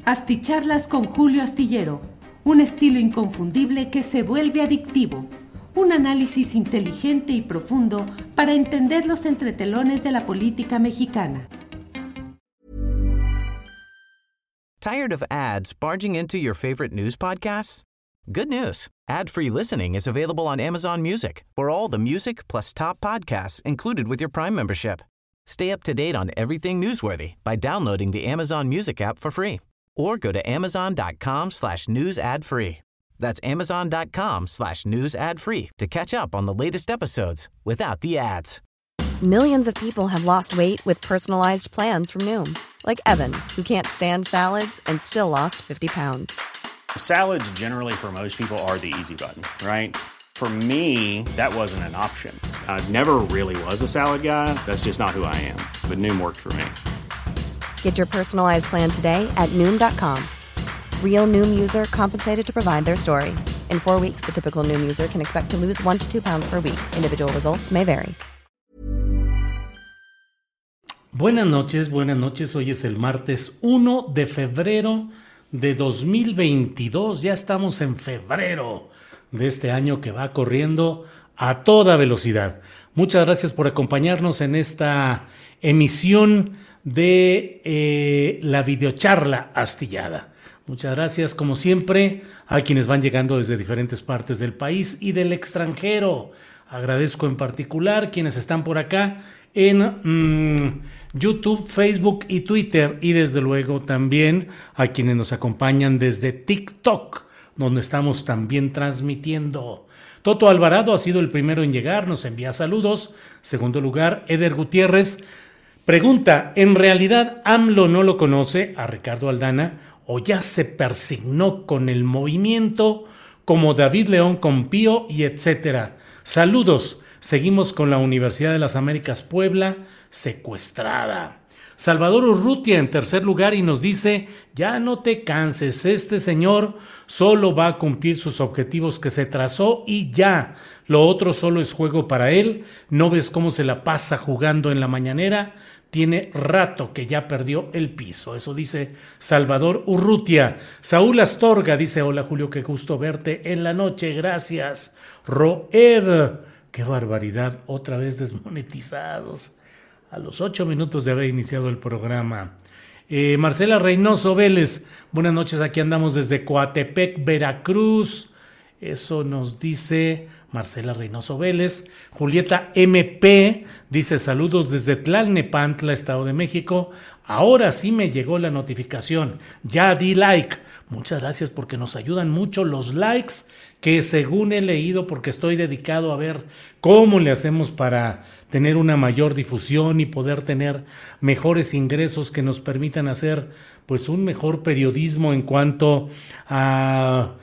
Asticharlas con Julio Astillero, un estilo inconfundible que se vuelve adictivo. Un análisis inteligente y profundo para entender los entretelones de la política mexicana. Tired of ads barging into your favorite news podcasts? Good news. Ad-free listening is available on Amazon Music for all the music plus top podcasts included with your Prime membership. Stay up to date on everything newsworthy by downloading the Amazon Music app for free or go to amazon.com/news ad free. That's amazon.com/news ad free to catch up on the latest episodes without the ads. Millions of people have lost weight with personalized plans from Noom. Like Evan, who can't stand salads and still lost 50 pounds. Salads generally for most people are the easy button, right? For me, that wasn't an option. I never really was a salad guy. That's just not who I am. But Noom worked for me. Get your personalized plan today at Noom.com. Real Noom user compensated to provide their story. In 4 weeks, the typical Noom user can expect to lose 1 to 2 pounds per week. Individual results may vary. Buenas noches. Hoy es el martes 1 de febrero de 2022. Ya estamos en febrero de este año que va corriendo a toda velocidad. Muchas gracias por acompañarnos en esta emisión de la videocharla astillada. Muchas gracias, como siempre, a quienes van llegando desde diferentes partes del país y del extranjero. Agradezco en particular quienes están por acá en YouTube, Facebook y Twitter, y desde luego también a quienes nos acompañan desde TikTok, donde estamos también transmitiendo. Toto Alvarado ha sido el primero en llegar, nos envía saludos. Segundo lugar, Eder Gutiérrez pregunta, ¿en realidad AMLO no lo conoce a Ricardo Aldana o ya se persignó con el movimiento como David León con Pío y etcétera? Saludos. Seguimos con la Universidad de las Américas Puebla secuestrada. Salvador Urrutia en tercer lugar y nos dice, ya no te canses, este señor solo va a cumplir sus objetivos que se trazó y ya, lo otro solo es juego para él, ¿no ves cómo se la pasa jugando en la mañanera? Tiene rato que ya perdió el piso. Eso dice Salvador Urrutia. Saúl Astorga dice, hola Julio, qué gusto verte en la noche, gracias. Roed, qué barbaridad, otra vez desmonetizados a los 8 minutos de haber iniciado el programa. Marcela Reynoso Vélez, buenas noches, aquí andamos desde Coatepec, Veracruz. Eso nos dice Marcela Reynoso Vélez. Julieta MP dice, saludos desde Tlalnepantla, Estado de México. Ahora sí me llegó la notificación, ya di like. Muchas gracias porque nos ayudan mucho los likes, que según he leído, porque estoy dedicado a ver cómo le hacemos para tener una mayor difusión y poder tener mejores ingresos que nos permitan hacer pues un mejor periodismo en cuanto a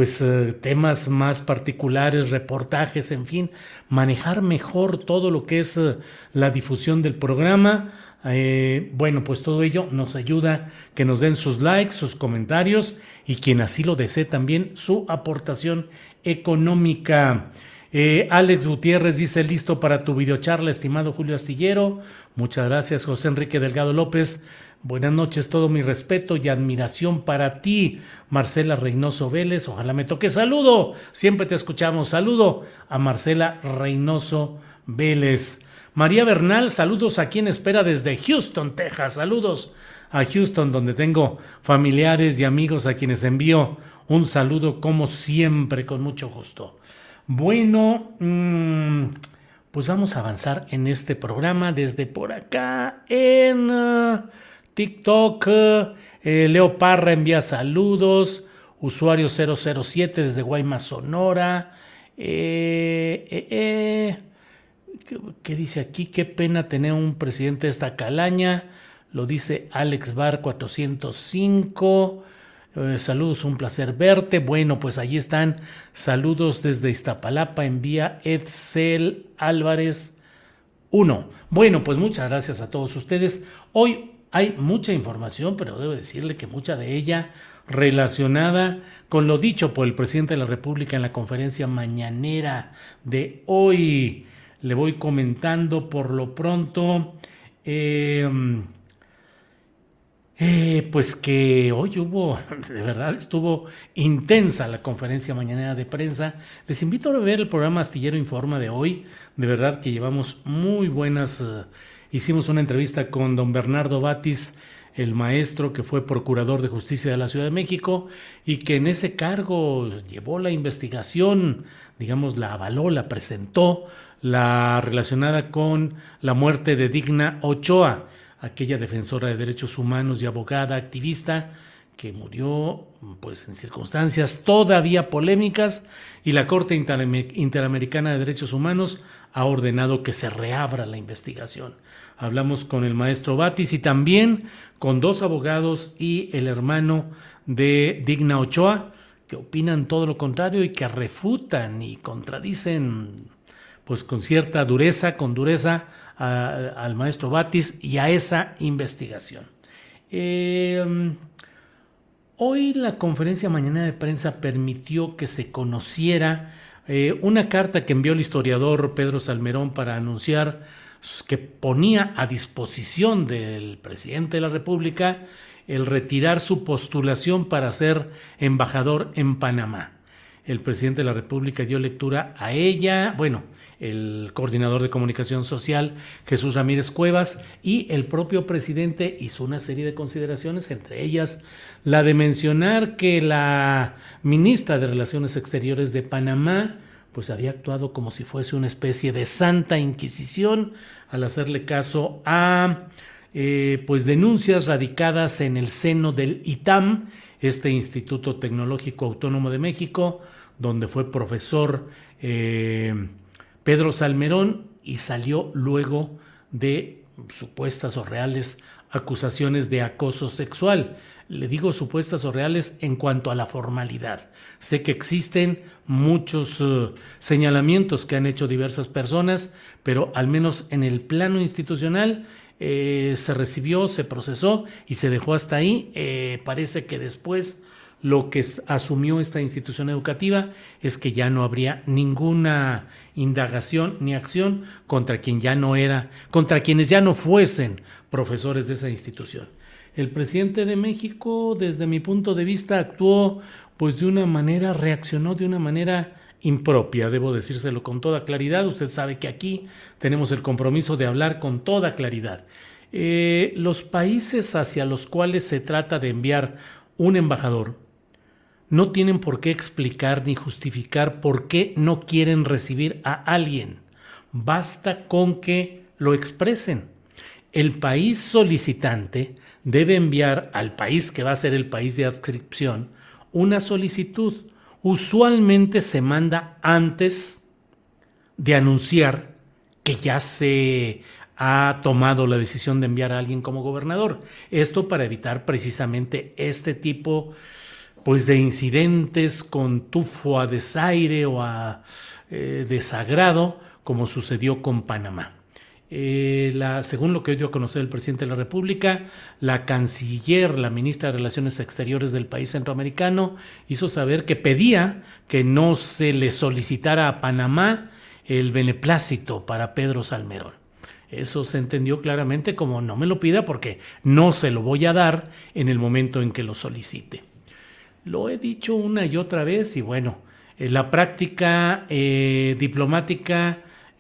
temas más particulares, reportajes, en fin, manejar mejor todo lo que es la difusión del programa. Pues todo ello nos ayuda, que nos den sus likes, sus comentarios y quien así lo desee también su aportación económica. Alex Gutiérrez dice, listo para tu videocharla, estimado Julio Astillero. Muchas gracias. José Enrique Delgado López, buenas noches, todo mi respeto y admiración para ti. Marcela Reynoso Vélez, ojalá me toque. Saludo, siempre te escuchamos. Saludo a Marcela Reynoso Vélez. María Bernal, saludos aquí en espera desde Houston, Texas. Saludos a Houston, donde tengo familiares y amigos a quienes envío un saludo como siempre, con mucho gusto. Bueno, pues vamos a avanzar en este programa desde por acá en TikTok. Leo Parra envía saludos. Usuario 007 desde Guaymas, Sonora. ¿Qué dice aquí? Qué pena tener un presidente de esta calaña. Lo dice Alex Bar 405. Saludos, un placer verte. Bueno, pues ahí están. Saludos desde Iztapalapa. Envía Edsel Álvarez 1. Bueno, pues muchas gracias a todos ustedes. Hoy hay mucha información, pero debo decirle que mucha de ella relacionada con lo dicho por el presidente de la República en la conferencia mañanera de hoy. Le voy comentando por lo pronto. Pues que hoy de verdad estuvo intensa la conferencia mañanera de prensa. Les invito a ver el programa Astillero Informa de hoy. De verdad que llevamos muy buenas. Hicimos una entrevista con don Bernardo Batis, el maestro que fue procurador de justicia de la Ciudad de México y que en ese cargo llevó la investigación, digamos, la avaló, la presentó, la relacionada con la muerte de Digna Ochoa, aquella defensora de derechos humanos y abogada activista que murió pues en circunstancias todavía polémicas, y la Corte Interamericana de Derechos Humanos ha ordenado que se reabra la investigación. Hablamos con el maestro Batis y también con dos abogados y el hermano de Digna Ochoa, que opinan todo lo contrario y que refutan y contradicen pues con cierta dureza, al maestro Batis y a esa investigación. Hoy la conferencia mañanera de prensa permitió que se conociera una carta que envió el historiador Pedro Salmerón para anunciar que ponía a disposición del presidente de la República el retirar su postulación para ser embajador en Panamá. El presidente de la República dio lectura a ella, el coordinador de comunicación social, Jesús Ramírez Cuevas, y el propio presidente hizo una serie de consideraciones, entre ellas la de mencionar que la ministra de Relaciones Exteriores de Panamá pues había actuado como si fuese una especie de santa inquisición al hacerle caso a denuncias radicadas en el seno del ITAM, este Instituto Tecnológico Autónomo de México, donde fue profesor Pedro Salmerón, y salió luego de supuestas o reales acusaciones de acoso sexual. Le digo supuestas o reales en cuanto a la formalidad. Sé que existen muchos señalamientos que han hecho diversas personas, pero al menos en el plano institucional se recibió, se procesó y se dejó hasta ahí. Parece que después lo que asumió esta institución educativa es que ya no habría ninguna indagación ni acción contra quienes ya no fuesen profesores de esa institución. El presidente de México, desde mi punto de vista, actuó reaccionó de una manera impropia, debo decírselo con toda claridad. Usted sabe que aquí tenemos el compromiso de hablar con toda claridad. Los países hacia los cuales se trata de enviar un embajador no tienen por qué explicar ni justificar por qué no quieren recibir a alguien. Basta con que lo expresen. El país solicitante debe enviar al país que va a ser el país de adscripción una solicitud. Usualmente se manda antes de anunciar que ya se ha tomado la decisión de enviar a alguien como gobernador. Esto para evitar precisamente este tipo de incidentes con tufo a desaire o a desagrado, como sucedió con Panamá. Según lo que dio a conocer el presidente de la República, la canciller, la ministra de Relaciones Exteriores del país centroamericano, hizo saber que pedía que no se le solicitara a Panamá el beneplácito para Pedro Salmerón. Eso se entendió claramente como: no me lo pida porque no se lo voy a dar en el momento en que lo solicite. Lo he dicho una y otra vez y la práctica diplomática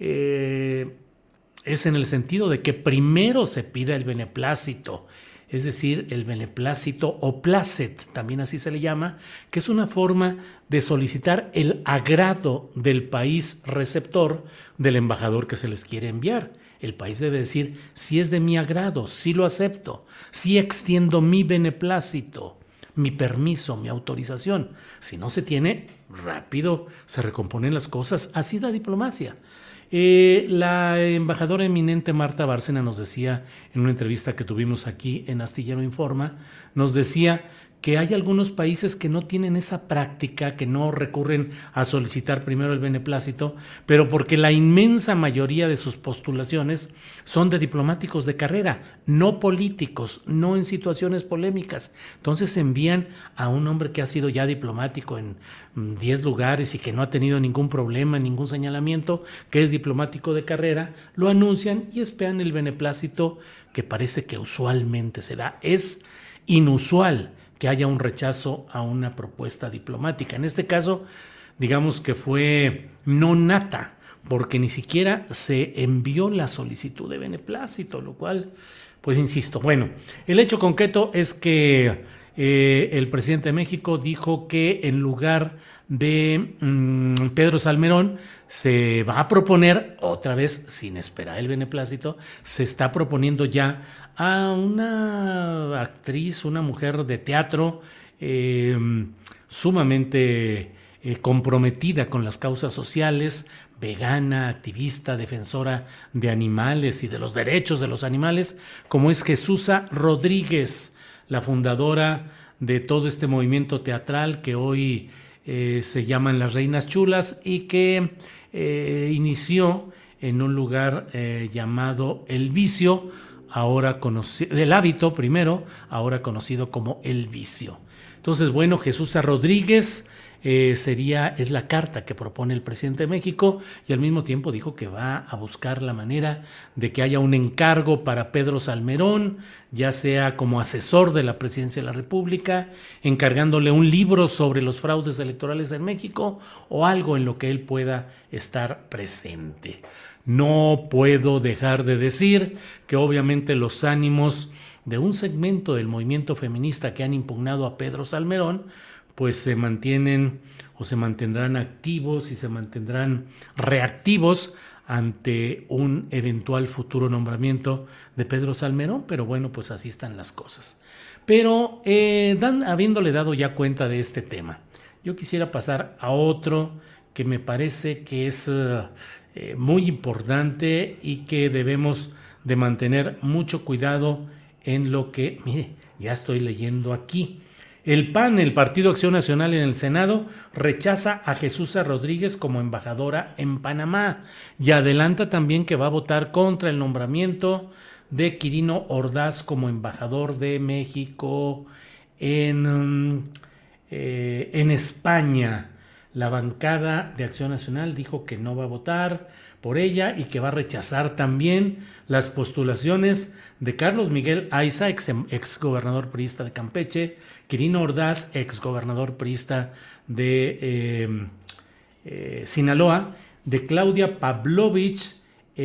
es en el sentido de que primero se pida el beneplácito, es decir, el beneplácito o placet, también así se le llama, que es una forma de solicitar el agrado del país receptor del embajador que se les quiere enviar. El país debe decir: si es de mi agrado, si lo acepto, si extiendo mi beneplácito, mi permiso, mi autorización. Si no se tiene, rápido se recomponen las cosas. Así es la diplomacia. La embajadora eminente Marta Bárcena nos decía en una entrevista que tuvimos aquí en Astillero Informa, nos decía que hay algunos países que no tienen esa práctica, que no recurren a solicitar primero el beneplácito, pero porque la inmensa mayoría de sus postulaciones son de diplomáticos de carrera, no políticos, no en situaciones polémicas. Entonces envían a un hombre que ha sido ya diplomático en 10 lugares y que no ha tenido ningún problema, ningún señalamiento, que es diplomático de carrera, lo anuncian y esperan el beneplácito que parece que usualmente se da. Es inusual que haya un rechazo a una propuesta diplomática. En este caso, digamos que fue no nata, porque ni siquiera se envió la solicitud de beneplácito, lo cual, pues insisto, bueno, el hecho concreto es que el presidente de México dijo que en lugar de Pedro Salmerón se va a proponer, otra vez sin esperar el beneplácito, se está proponiendo ya a una actriz, una mujer de teatro sumamente comprometida con las causas sociales, vegana, activista, defensora de animales y de los derechos de los animales, como es Jesusa Rodríguez, la fundadora de todo este movimiento teatral que hoy se llaman Las Reinas Chulas y que inició en un lugar llamado El Vicio, ahora conocido, El Hábito primero, ahora conocido como El Vicio. Entonces, bueno, Jesusa Rodríguez es la carta que propone el presidente de México y al mismo tiempo dijo que va a buscar la manera de que haya un encargo para Pedro Salmerón, ya sea como asesor de la presidencia de la República, encargándole un libro sobre los fraudes electorales en México o algo en lo que él pueda estar presente. No puedo dejar de decir que obviamente los ánimos de un segmento del movimiento feminista que han impugnado a Pedro Salmerón pues se mantienen o se mantendrán activos y se mantendrán reactivos ante un eventual futuro nombramiento de Pedro Salmerón, pero bueno, pues así están las cosas. Pero habiéndole dado ya cuenta de este tema, yo quisiera pasar a otro que me parece que es muy importante y que debemos de mantener mucho cuidado en lo que, mire, ya estoy leyendo aquí. El PAN, el Partido Acción Nacional en el Senado, rechaza a Jesusa Rodríguez como embajadora en Panamá y adelanta también que va a votar contra el nombramiento de Quirino Ordaz como embajador de México en España. La bancada de Acción Nacional dijo que no va a votar por ella y que va a rechazar también las postulaciones de Carlos Miguel Aiza, ex gobernador priista de Campeche, Quirino Ordaz, ex gobernador priista de Sinaloa, de Claudia Pavlovich,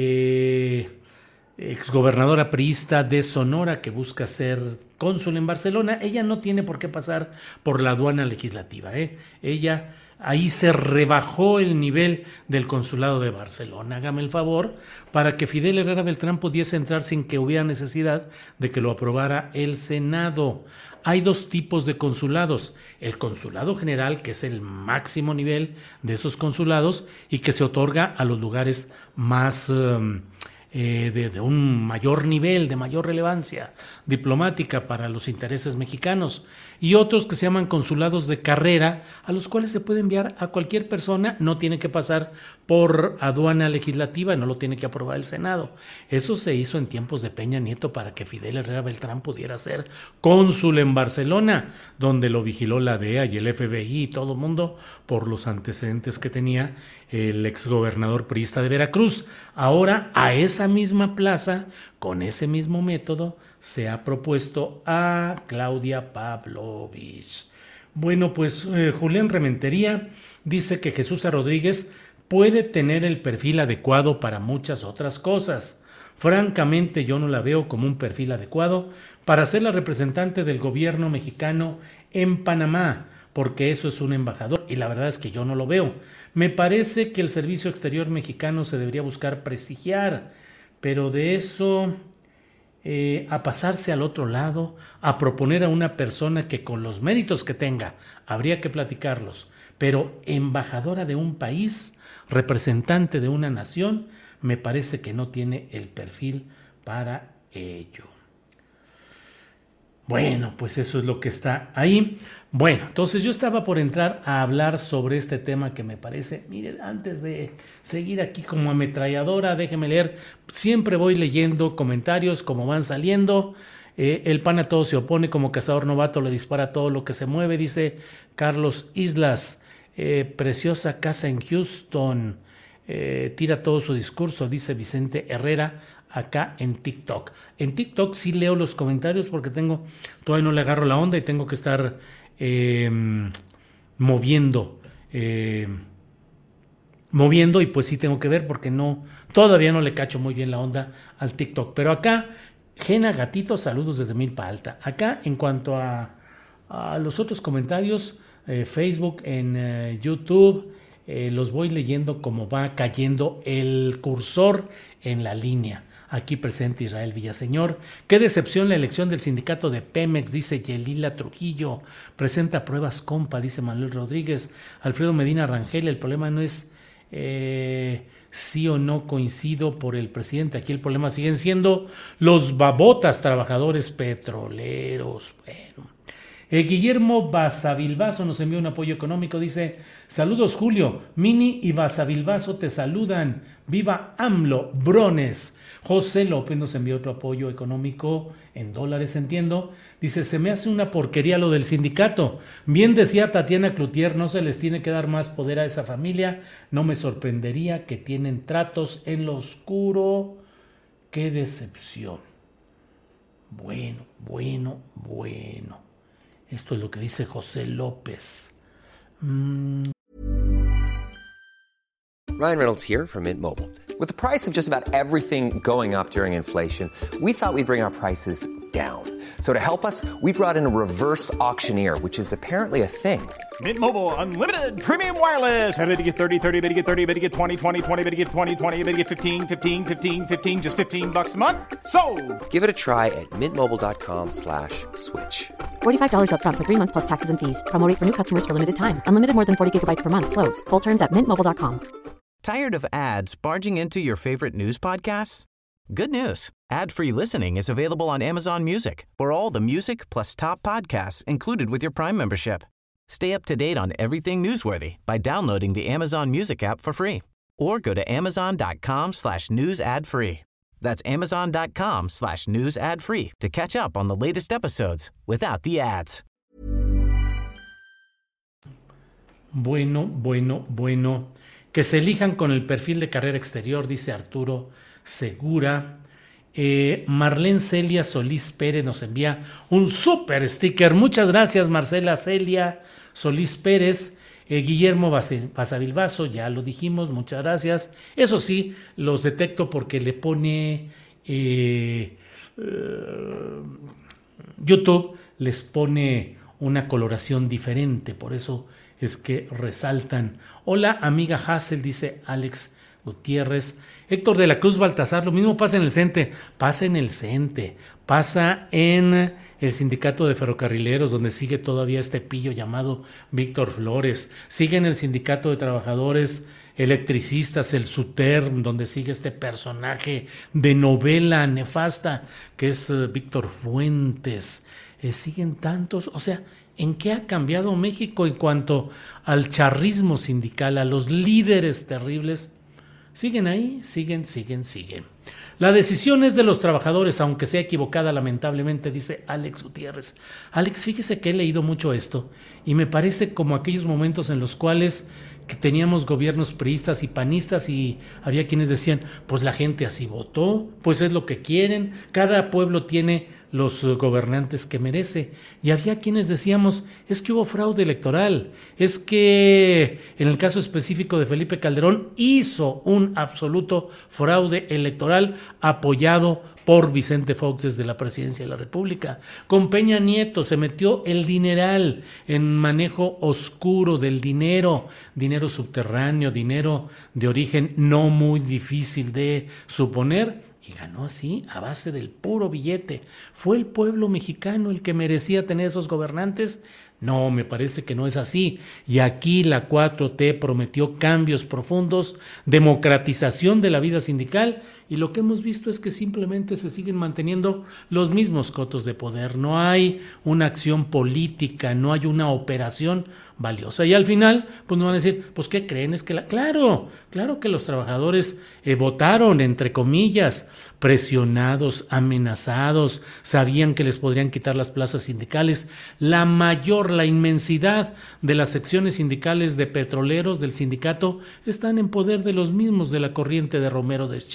ex gobernadora priista de Sonora, que busca ser cónsul en Barcelona. Ella no tiene por qué pasar por la aduana legislativa. Ella ahí se rebajó el nivel del consulado de Barcelona. Hágame el favor, para que Fidel Herrera Beltrán pudiese entrar sin que hubiera necesidad de que lo aprobara el Senado. Hay dos tipos de consulados: el consulado general, que es el máximo nivel de esos consulados y que se otorga a los lugares más de un mayor nivel, de mayor relevancia diplomática para los intereses mexicanos, y otros que se llaman consulados de carrera, a los cuales se puede enviar a cualquier persona, no tiene que pasar por aduana legislativa, no lo tiene que aprobar el Senado. Eso se hizo en tiempos de Peña Nieto para que Fidel Herrera Beltrán pudiera ser cónsul en Barcelona, donde lo vigiló la DEA y el FBI y todo el mundo por los antecedentes que tenía el exgobernador priista de Veracruz. Ahora, a esa misma plaza, con ese mismo método, se ha propuesto a Claudia Pavlovich. Bueno, pues Julián Rementería dice que Jesusa Rodríguez puede tener el perfil adecuado para muchas otras cosas. Francamente, yo no la veo como un perfil adecuado para ser la representante del gobierno mexicano en Panamá, porque eso es un embajador, y la verdad es que yo no lo veo. Me parece que el servicio exterior mexicano se debería buscar prestigiar, pero de eso a pasarse al otro lado, a proponer a una persona que con los méritos que tenga, habría que platicarlos, pero embajadora de un país, representante de una nación, me parece que no tiene el perfil para ello. Bueno, pues eso es lo que está ahí. Bueno, entonces yo estaba por entrar a hablar sobre este tema que me parece, mire, antes de seguir aquí como ametralladora, déjeme leer, siempre voy leyendo comentarios como van saliendo. El PAN a todo se opone, como cazador novato le dispara a todo lo que se mueve, dice Carlos Islas. Preciosa casa en Houston, tira todo su discurso, dice Vicente Herrera acá en TikTok. En TikTok sí leo los comentarios porque todavía no le agarro la onda y tengo que estar moviendo y pues sí tengo que ver porque todavía no le cacho muy bien la onda al TikTok. Pero acá, Gena Gatito, saludos desde Milpa Alta. Acá, en cuanto a los otros comentarios, Facebook, en YouTube, los voy leyendo como va cayendo el cursor en la línea. Aquí presente Israel Villaseñor. Qué decepción la elección del sindicato de Pemex, dice Yelila Trujillo. Presenta pruebas compa, dice Manuel Rodríguez. Alfredo Medina Rangel, el problema no es sí o no coincido por el presidente. Aquí el problema siguen siendo los babotas trabajadores petroleros. Bueno. Guillermo Basavilbaso nos envió un apoyo económico, dice: saludos Julio, Mini y Basavilbaso te saludan, viva AMLO, Brones. José López nos envió otro apoyo económico en dólares, entiendo, dice: se me hace una porquería lo del sindicato, bien decía Tatiana Cloutier, no se les tiene que dar más poder a esa familia, no me sorprendería que tienen tratos en lo oscuro, qué decepción. Bueno. Esto es lo que dice José López. Ryan Reynolds here from Mint Mobile. With the price of just about everything going up during inflation, we thought we'd bring our prices down. So to help us, we brought in a reverse auctioneer, which is apparently a thing. Mint Mobile Unlimited Premium Wireless. How to get 30, 30, bit to get 30, bit to get 20, 20, 20, bit to get 20, 20, bit to get 15, 15, 15, 15, just $15 a month? Sold! Give it a try at mintmobile.com/switch. $45 up front for 3 months plus taxes and fees. Promo rate for new customers for limited time. Unlimited more than 40 gigabytes per month. Slows full terms at mintmobile.com. Tired of ads barging into your favorite news podcasts? Good news. Ad-free listening is available on Amazon Music for all the music plus top podcasts included with your Prime membership. Stay up to date on everything newsworthy by downloading the Amazon Music app for free or go to amazon.com/news ad free. That's amazon.com/news ad free to catch up on the latest episodes without the ads. Bueno. Que se elijan con el perfil de carrera exterior, dice Arturo Segura. Marlene Celia Solís Pérez nos envía un super sticker. Muchas gracias, Marcela Celia Solís Pérez. Guillermo Basavilbaso, ya lo dijimos, muchas gracias. Eso sí, los detecto porque le pone YouTube, les pone una coloración diferente, por eso es que resaltan. Hola, amiga Hassel, dice Alex Gutiérrez. Héctor de la Cruz Baltasar, lo mismo pasa en el CENTE. Pasa en el CENTE, pasa en el Sindicato de Ferrocarrileros, donde sigue todavía este pillo llamado Víctor Flores. Sigue en el Sindicato de Trabajadores Electricistas, el SUTERM, donde sigue este personaje de novela nefasta que es Víctor Fuentes. Siguen tantos, o sea, ¿en qué ha cambiado México en cuanto al charrismo sindical, a los líderes terribles? Siguen ahí, siguen. La decisión es de los trabajadores, aunque sea equivocada lamentablemente, dice Alex Gutiérrez. Alex, fíjese que he leído mucho esto y me parece como aquellos momentos en los cuales que teníamos gobiernos priistas y panistas y había quienes decían, pues la gente así votó, pues es lo que quieren, cada pueblo tiene los gobernantes que merece. Y había quienes decíamos, es que hubo fraude electoral, es que en el caso específico de Felipe Calderón hizo un absoluto fraude electoral apoyado por Vicente Fox desde la presidencia de la República. Con Peña Nieto se metió el dineral en manejo oscuro del dinero subterráneo, dinero de origen no muy difícil de suponer. Y ganó así, a base del puro billete. ¿Fue el pueblo mexicano el que merecía tener esos gobernantes? No, me parece que no es así. Y aquí la 4T prometió cambios profundos, democratización de la vida sindical, y lo que hemos visto es que simplemente se siguen manteniendo los mismos cotos de poder. No hay una acción política, no hay una operación valiosa. Y al final, pues nos van a decir, pues ¿qué creen? Es que claro que los trabajadores votaron, entre comillas, presionados, amenazados, sabían que les podrían quitar las plazas sindicales. La inmensidad de las secciones sindicales de petroleros del sindicato están en poder de los mismos de la corriente de Romero Deschamps.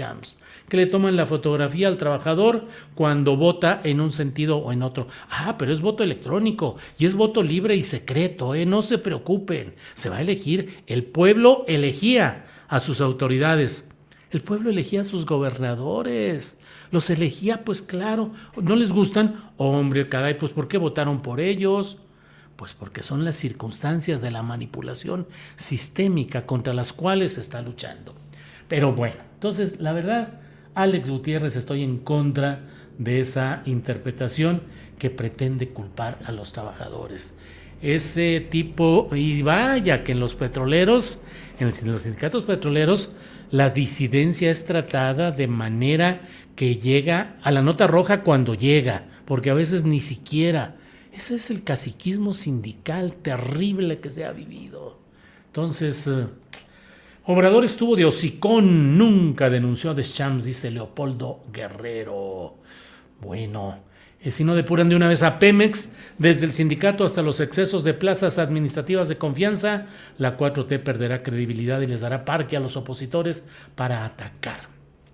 que le toman la fotografía al trabajador cuando vota en un sentido o en otro. Pero es voto electrónico y es voto libre y secreto, no se preocupen, se va a elegir. El pueblo elegía a sus autoridades. El pueblo elegía a sus gobernadores, los elegía, pues claro, no les gustan, hombre, caray, pues ¿por qué votaron por ellos? Pues porque son las circunstancias de la manipulación sistémica contra las cuales se está luchando. Pero bueno, entonces la verdad, Alex Gutiérrez, estoy en contra de esa interpretación que pretende culpar a los trabajadores. Ese tipo, y vaya que en los petroleros, en los sindicatos petroleros, la disidencia es tratada de manera que llega a la nota roja cuando llega, porque a veces ni siquiera. Ese es el caciquismo sindical terrible que se ha vivido. Entonces, Obrador estuvo de hocicón, nunca denunció a Deschamps, dice Leopoldo Guerrero. Bueno, si no depuran de una vez a Pemex, desde el sindicato hasta los excesos de plazas administrativas de confianza, la 4T perderá credibilidad y les dará parque a los opositores para atacar.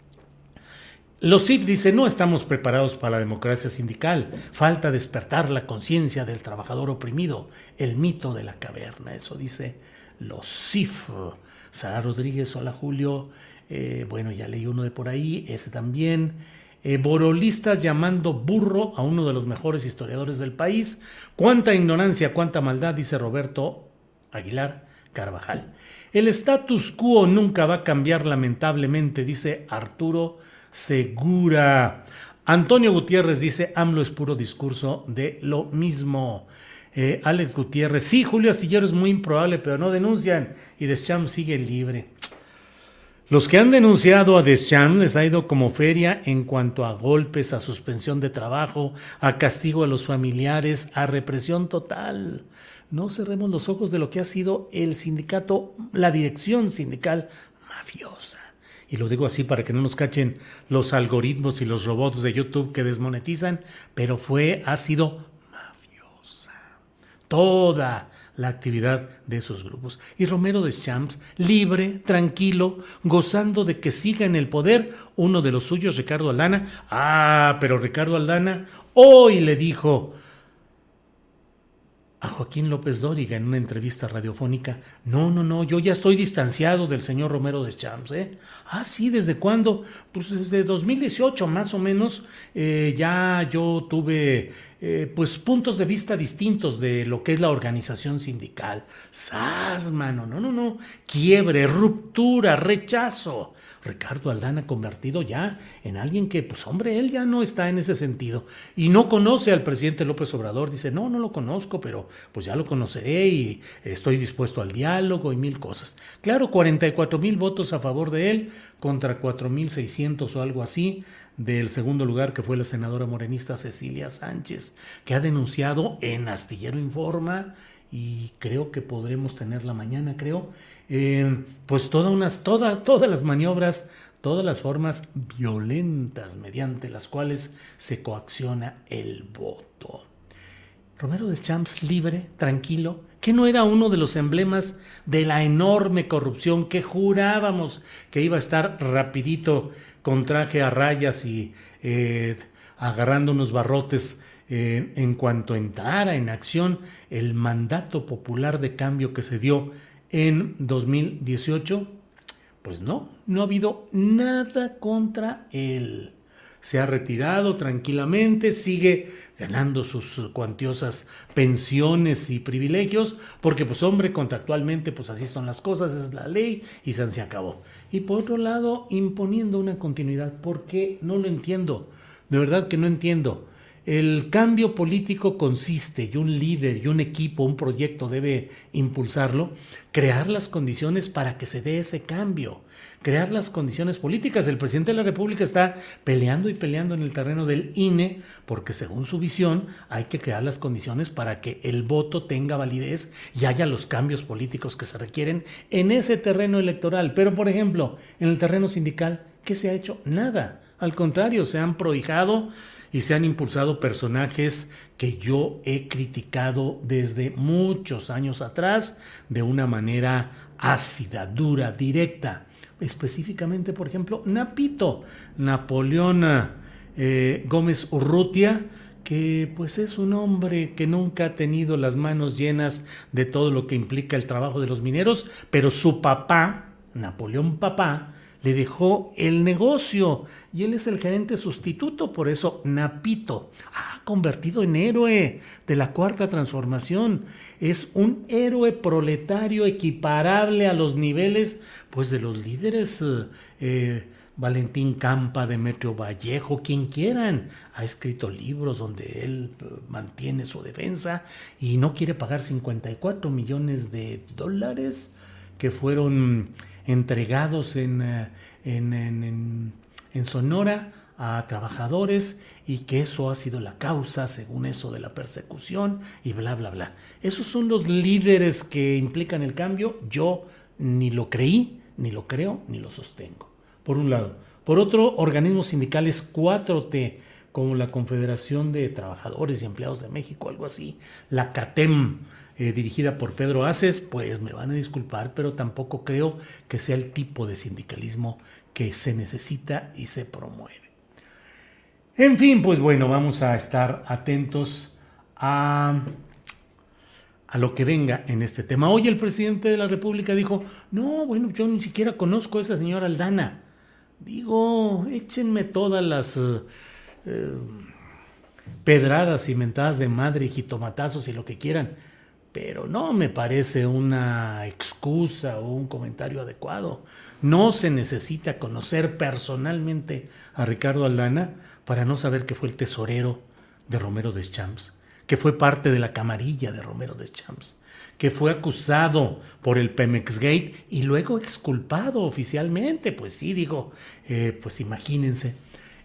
Los CIF dicen, no estamos preparados para la democracia sindical, falta despertar la conciencia del trabajador oprimido, el mito de la caverna, eso dice los CIF. Sara Rodríguez, hola Julio, bueno, ya leí uno de por ahí, ese también. Borolistas llamando burro a uno de los mejores historiadores del país. Cuánta ignorancia, cuánta maldad, dice Roberto Aguilar Carvajal. El status quo nunca va a cambiar lamentablemente, dice Arturo Segura. Antonio Gutiérrez dice, AMLO es puro discurso de lo mismo. Alex Gutiérrez, sí, Julio Astillero es muy improbable, pero no denuncian y Deschamps sigue libre. Los que han denunciado a Deschamps les ha ido como feria en cuanto a golpes, a suspensión de trabajo, a castigo a los familiares, a represión total. No cerremos los ojos de lo que ha sido el sindicato, la dirección sindical mafiosa. Y lo digo así para que no nos cachen los algoritmos y los robots de YouTube que desmonetizan, pero ha sido mafiosa toda la actividad de esos grupos. Y Romero Deschamps, libre, tranquilo, gozando de que siga en el poder uno de los suyos, Ricardo Aldana. Pero Ricardo Aldana hoy le dijo a Joaquín López Dóriga en una entrevista radiofónica, no, yo ya estoy distanciado del señor Romero Deschamps, sí, ¿desde cuándo? Pues desde 2018 más o menos, ya yo tuve pues puntos de vista distintos de lo que es la organización sindical. Mano, no, quiebre, ruptura, rechazo. Ricardo Aldana convertido ya en alguien que, pues hombre, él ya no está en ese sentido y no conoce al presidente López Obrador. Dice, no lo conozco, pero pues ya lo conoceré y estoy dispuesto al diálogo y mil cosas. Claro, 44,000 votos a favor de él contra 4,600 o algo así del segundo lugar, que fue la senadora morenista Cecilia Sánchez, que ha denunciado en Astillero Informa, y creo que podremos tenerla mañana, pues todas las maniobras, todas las formas violentas mediante las cuales se coacciona el voto. Romero Deschamps libre, tranquilo, que no era uno de los emblemas de la enorme corrupción que jurábamos que iba a estar rapidito con traje a rayas y agarrando unos barrotes en cuanto entrara en acción el mandato popular de cambio que se dio en 2018, pues no ha habido nada contra él. Se ha retirado tranquilamente, sigue ganando sus cuantiosas pensiones y privilegios, porque pues hombre, contractualmente pues así son las cosas, es la ley y se acabó. Y por otro lado, imponiendo una continuidad. ¿Por qué? No lo entiendo, de verdad que no entiendo. El cambio político consiste, y un líder y un equipo, un proyecto debe impulsarlo, crear las condiciones para que se dé ese cambio, crear las condiciones políticas. El presidente de la República está peleando en el terreno del INE, porque según su visión hay que crear las condiciones para que el voto tenga validez y haya los cambios políticos que se requieren en ese terreno electoral. Pero, por ejemplo, en el terreno sindical, ¿qué se ha hecho? Nada. Al contrario, se han prohijado y se han impulsado personajes que yo he criticado desde muchos años atrás de una manera ácida, dura, directa. específicamente, por ejemplo, Napito, Napoleón Gómez Urrutia, que pues es un hombre que nunca ha tenido las manos llenas de todo lo que implica el trabajo de los mineros, pero su papá, Napoleón papá, le dejó el negocio y él es el gerente sustituto, por eso Napito, convertido en héroe de la Cuarta Transformación. Es un héroe proletario equiparable a los niveles pues de los líderes Valentín Campa, Demetrio Vallejo, quien quieran. Ha escrito libros donde él mantiene su defensa y no quiere pagar 54 millones de dólares que fueron entregados en Sonora a trabajadores y que eso ha sido la causa, según eso, de la persecución y bla, bla, bla. Esos son los líderes que implican el cambio. Yo ni lo creí, ni lo creo, ni lo sostengo. Por un lado. Por otro, organismos sindicales 4T, como la Confederación de Trabajadores y Empleados de México, algo así, la CATEM, dirigida por Pedro Aces, pues me van a disculpar, pero tampoco creo que sea el tipo de sindicalismo que se necesita y se promueve. En fin, pues bueno, vamos a estar atentos a lo que venga en este tema. Hoy el presidente de la República dijo, no, bueno, yo ni siquiera conozco a esa señora Aldana. Digo, échenme todas las pedradas y mentadas de madre y jitomatazos y lo que quieran, pero no me parece una excusa o un comentario adecuado. No se necesita conocer personalmente a Ricardo Aldana para no saber que fue el tesorero de Romero Deschamps, que fue parte de la camarilla de Romero Deschamps, que fue acusado por el Pemex Gate y luego exculpado oficialmente. Pues sí, digo, pues imagínense.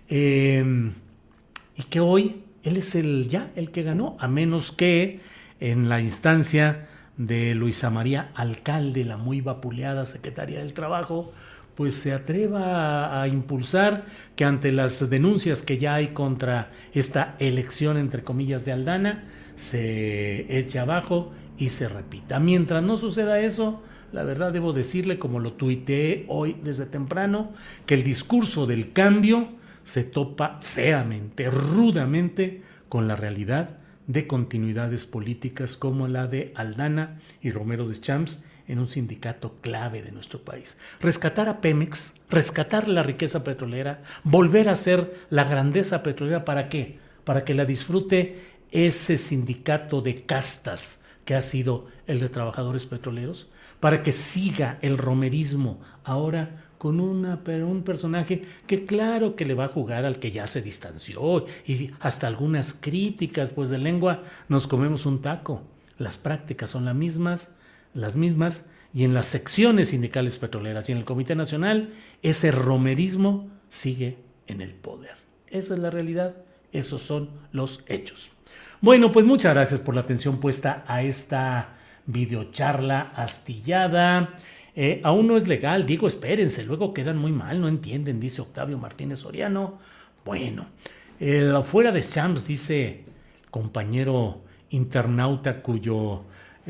Y que hoy él es el que ganó, a menos que en la instancia de Luisa María Alcalde, la muy vapuleada secretaria del Trabajo, pues se atreva a impulsar que ante las denuncias que ya hay contra esta elección, entre comillas, de Aldana, se eche abajo y se repita. Mientras no suceda eso, la verdad debo decirle, como lo tuiteé hoy desde temprano, que el discurso del cambio se topa feamente, rudamente con la realidad de continuidades políticas como la de Aldana y Romero Deschamps en un sindicato clave de nuestro país. Rescatar a Pemex, rescatar la riqueza petrolera, volver a ser la grandeza petrolera, ¿para qué? Para que la disfrute ese sindicato de castas que ha sido el de trabajadores petroleros, para que siga el romerismo ahora con un personaje que claro que le va a jugar al que ya se distanció y hasta algunas críticas, pues de lengua nos comemos un taco. Las prácticas son las mismas y en las secciones sindicales petroleras y en el Comité Nacional ese romerismo sigue en el poder. Esa es la realidad, esos son los hechos. Bueno, pues muchas gracias por la atención puesta a esta videocharla astillada. Aún no es legal, digo, espérense, luego quedan muy mal, no entienden, dice Octavio Martínez Soriano. Bueno, fuera de Champs, dice compañero internauta cuya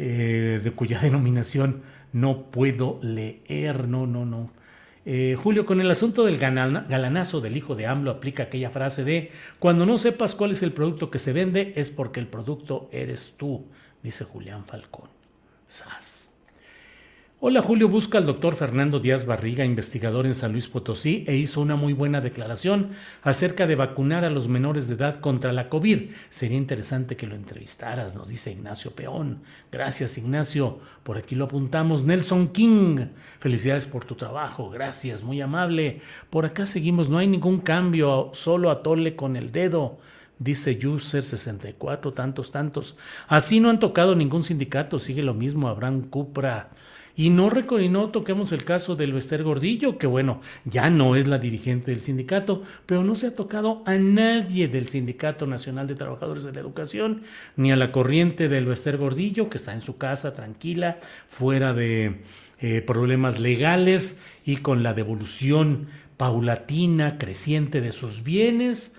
denominación no puedo leer, no. Julio, con el asunto del galanazo del hijo de AMLO aplica aquella frase de cuando no sepas cuál es el producto que se vende es porque el producto eres tú, dice Julián Falcón. ¡Sas! Hola Julio, busca al doctor Fernando Díaz Barriga, investigador en San Luis Potosí, e hizo una muy buena declaración acerca de vacunar a los menores de edad contra la COVID. Sería interesante que lo entrevistaras, nos dice Ignacio Peón. Gracias Ignacio, por aquí lo apuntamos. Nelson King, felicidades por tu trabajo, gracias, muy amable. Por acá seguimos, no hay ningún cambio, solo atole con el dedo. Dice User 64, tantos. Así no han tocado ningún sindicato, sigue lo mismo, Abraham Cupra. Y no toquemos el caso del Bester Gordillo, que bueno, ya no es la dirigente del sindicato, pero no se ha tocado a nadie del Sindicato Nacional de Trabajadores de la Educación, ni a la corriente del Bester Gordillo, que está en su casa tranquila, fuera de problemas legales y con la devolución paulatina, creciente de sus bienes,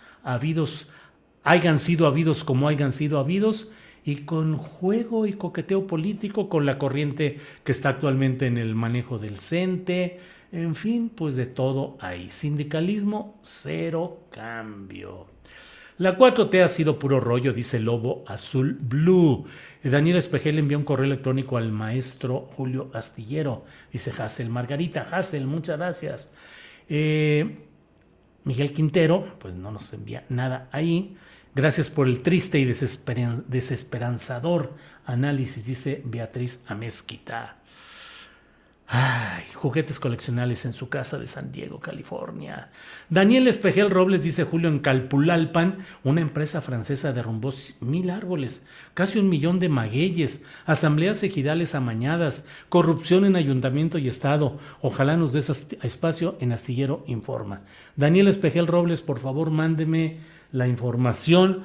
hayan sido habidos como hayan sido habidos, y con juego y coqueteo político con la corriente que está actualmente en el manejo del CENTE, En fin, pues de todo hay. Sindicalismo, cero cambio. La 4T ha sido puro rollo, dice Lobo Azul Blue. Daniel Espejel envió un correo electrónico al maestro Julio Astillero. Dice Hassel Margarita. Hassel, muchas gracias. Miguel Quintero, pues no nos envía nada ahí. Gracias por el triste y desesperanzador análisis, dice Beatriz Amezquita. Ay, juguetes coleccionables en su casa de San Diego, California. Daniel Espejel Robles, dice Julio, en Calpulalpan, una empresa francesa derrumbó 1,000 árboles, casi 1 millón de magueyes, asambleas ejidales amañadas, corrupción en ayuntamiento y estado. Ojalá nos des espacio en Astillero Informa. Daniel Espejel Robles, por favor, mándeme la información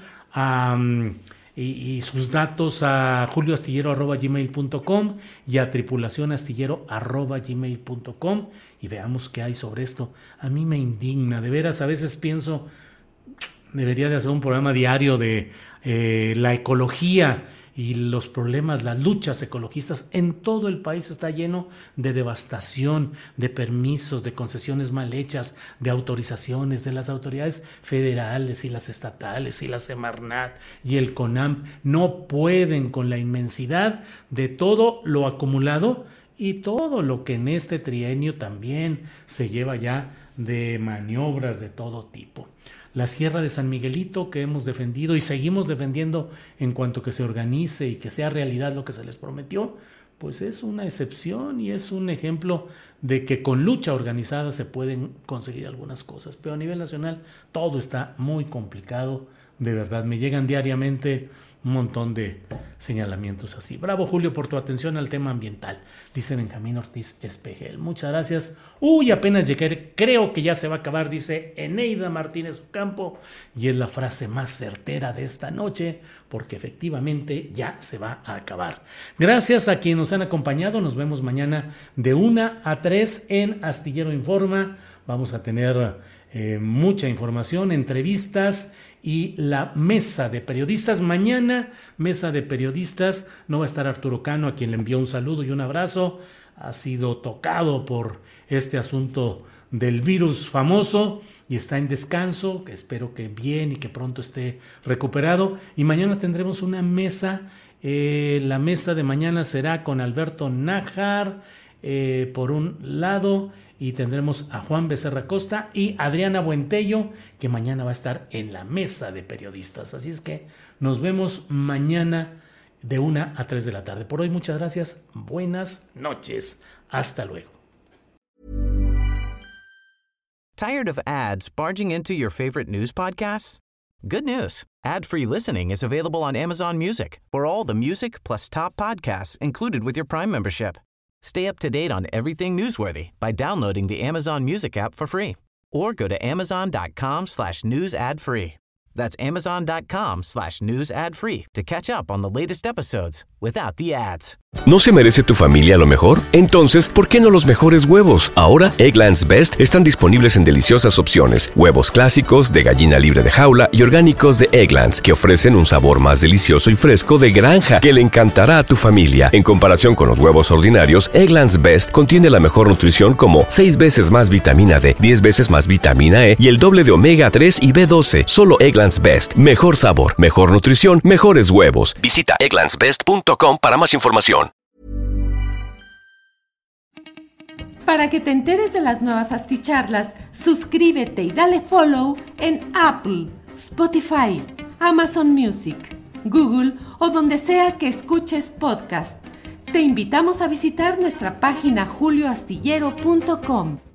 y sus datos a julioastillero@gmail.com y a tripulacionastillero@gmail.com y veamos qué hay sobre esto. A mí me indigna, de veras, a veces pienso, debería de hacer un programa diario de la ecología y los problemas, las luchas ecologistas. En todo el país está lleno de devastación, de permisos, de concesiones mal hechas, de autorizaciones de las autoridades federales y las estatales y la Semarnat y el CONAM. No pueden con la inmensidad de todo lo acumulado y todo lo que en este trienio también se lleva ya de maniobras de todo tipo. La Sierra de San Miguelito, que hemos defendido y seguimos defendiendo en cuanto que se organice y que sea realidad lo que se les prometió, pues es una excepción y es un ejemplo de que con lucha organizada se pueden conseguir algunas cosas. Pero a nivel nacional todo está muy complicado, de verdad. Me llegan diariamente un montón de señalamientos así. Bravo, Julio, por tu atención al tema ambiental, dice Benjamín Ortiz Espejel. Muchas gracias. Apenas llegué, creo que ya se va a acabar, dice Eneida Martínez Ocampo, y es la frase más certera de esta noche, porque efectivamente ya se va a acabar. Gracias a quienes nos han acompañado. Nos vemos mañana de 1 a 3 en Astillero Informa. Vamos a tener mucha información, entrevistas y la mesa de periodistas. Mañana, mesa de periodistas, no va a estar Arturo Cano, a quien le envío un saludo y un abrazo. Ha sido tocado por este asunto del virus famoso y está en descanso, que espero que bien y que pronto esté recuperado. Y mañana tendremos una mesa. La mesa de mañana será con Alberto Nájar, por un lado, y tendremos a Juan Becerra Costa y Adriana Buentello, que mañana va a estar en la mesa de periodistas. Así es que nos vemos mañana de 1 a 3 de la tarde. Por hoy, muchas gracias. Buenas noches. Hasta luego. Tired of ads barging into your favorite news podcasts? Good news. Ad-free listening is available on Amazon Music for all the music plus top podcasts included with your Prime membership. Stay up to date on everything newsworthy by downloading the Amazon Music app for free or go to amazon.com/news ad free. That's amazon.com/news ad free to catch up on the latest episodes without the ads. ¿No se merece tu familia lo mejor? Entonces, ¿por qué no los mejores huevos? Ahora, Eggland's Best están disponibles en deliciosas opciones. Huevos clásicos, de gallina libre de jaula y orgánicos de Eggland's, que ofrecen un sabor más delicioso y fresco de granja que le encantará a tu familia. En comparación con los huevos ordinarios, Eggland's Best contiene la mejor nutrición como 6 veces más vitamina D, 10 veces más vitamina E y el doble de omega 3 y B12. Solo Eggland's Best. Mejor sabor, mejor nutrición, mejores huevos. Visita egglandsbest.com para más información. Para que te enteres de las nuevas asticharlas, suscríbete y dale follow en Apple, Spotify, Amazon Music, Google o donde sea que escuches podcast. Te invitamos a visitar nuestra página julioastillero.com.